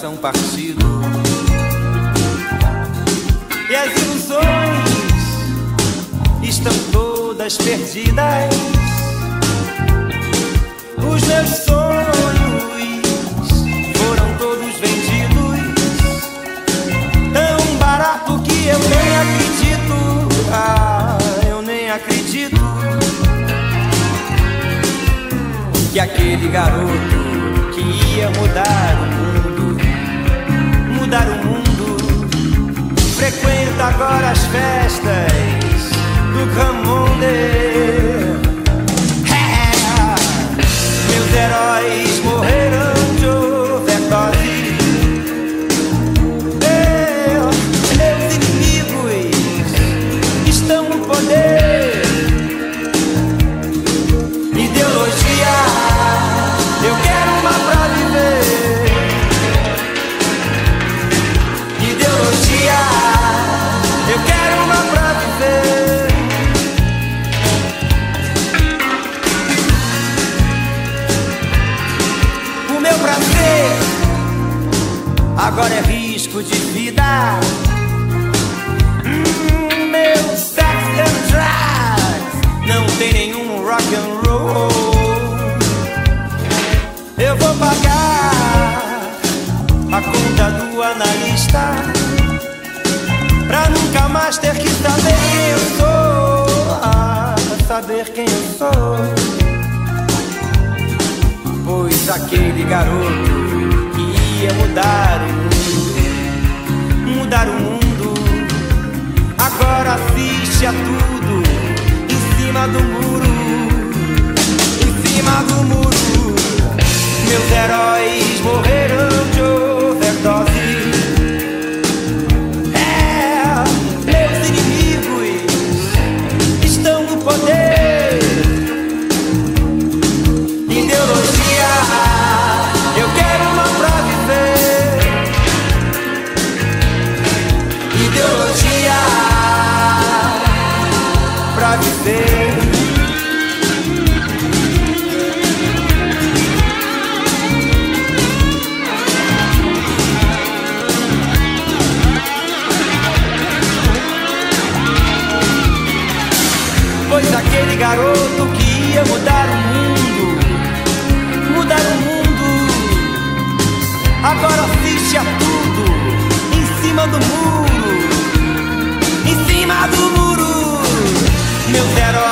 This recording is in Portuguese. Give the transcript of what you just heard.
coração partido. E as ilusões estão todas perdidas. Os meus sonhos foram todos vendidos, tão barato que eu nem acredito. Ah, eu nem acredito que aquele garoto que ia mudar o mundo, frequenta agora as festas do Grand Monde. Meus heróis morreram de overdose. Meus inimigos estão no poder. Ideologia, eu quero uma pra viver. Ideologia, eu quero uma pra viver. O meu prazer agora é risco de vida. Meu sex and drugs não tem nenhum rock and roll. Eu vou pagar a conta do analista pra nunca mais ter que saber quem eu sou. Ah, saber quem eu sou. Pois aquele garoto que ia mudar o mundo, agora assiste a tudo em cima do muro. Em cima do muro. Meus heróis morreram de overdose. Meus inimigos estão no poder. Ideologia, eu quero uma pra viver. Ideologia pra viver. Pois aquele garoto que ia mudar o mundo, agora assiste a tudo em cima do muro. Em cima do muro. Meus heróis